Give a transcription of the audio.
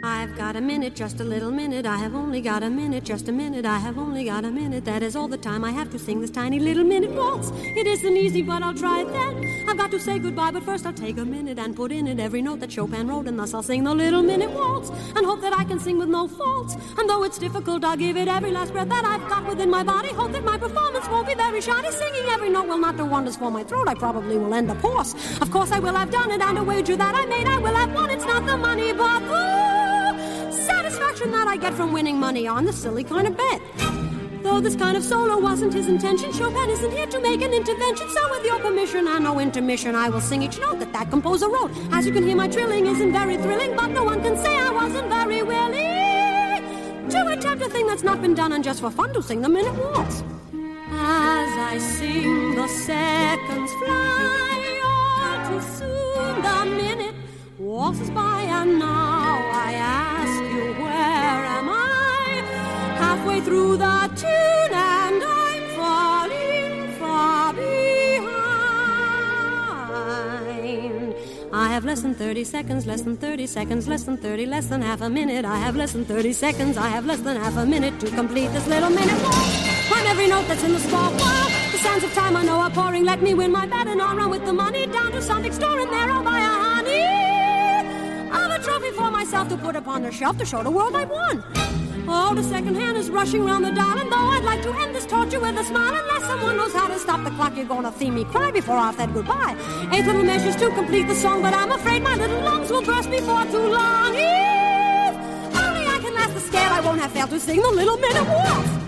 I've got a minute, just a little minute. I have only got a minute, just a minute. I have only got a minute. That is all the time I have to sing this tiny little minute waltz. It isn't easy, but I'll try it then. I've got to say goodbye, but first I'll take a minute and put in it every note that Chopin wrote, and thus I'll sing the little minute waltz and hope that I can sing with no faults. And though it's difficult, I'll give it every last breath that I've got within my body. Hope that my performance won't be very shoddy. Singing every note will not do wonders for my throat. I probably will end up hoarse. Of course I will have done it, and a wager that I made I will have won. It's not the money, but the satisfaction that I get from winning money on the silly kind of bet. Though this kind of solo wasn't his intention, Chopin isn't here to make an intervention. So with your permission and no intermission, I will sing each note that composer wrote. As you can hear, my trilling isn't very thrilling, but no one can say I wasn't very willing to attempt a thing that's not been done, and just for fun to sing the minute waltz. As I sing, the seconds fly all too soon. The minute waltzes by, and now I ask you, where am I? Halfway through the tune, and I'm falling far behind. I have less than 30 seconds, less than 30 seconds, less than 30, less than half a minute. I have less than 30 seconds, I have less than half a minute to complete this little minute waltz. Climb every note that's in the score. Wow, the sands of time I know are pouring. Let me win my bet and I'll run with the money down to some big store, and there I'll buy a honey of a trophy for myself to put upon the shelf to show the world I won. Oh, the second hand is rushing round the dial, and though I'd like to end this torture with a smile, unless someone knows how to stop the clock, you're gonna see me cry before I've said goodbye. 8 little measures to complete the song, but I'm afraid my little lungs will burst before too long. If only I can last the scale, I won't have failed to sing the little minute waltz.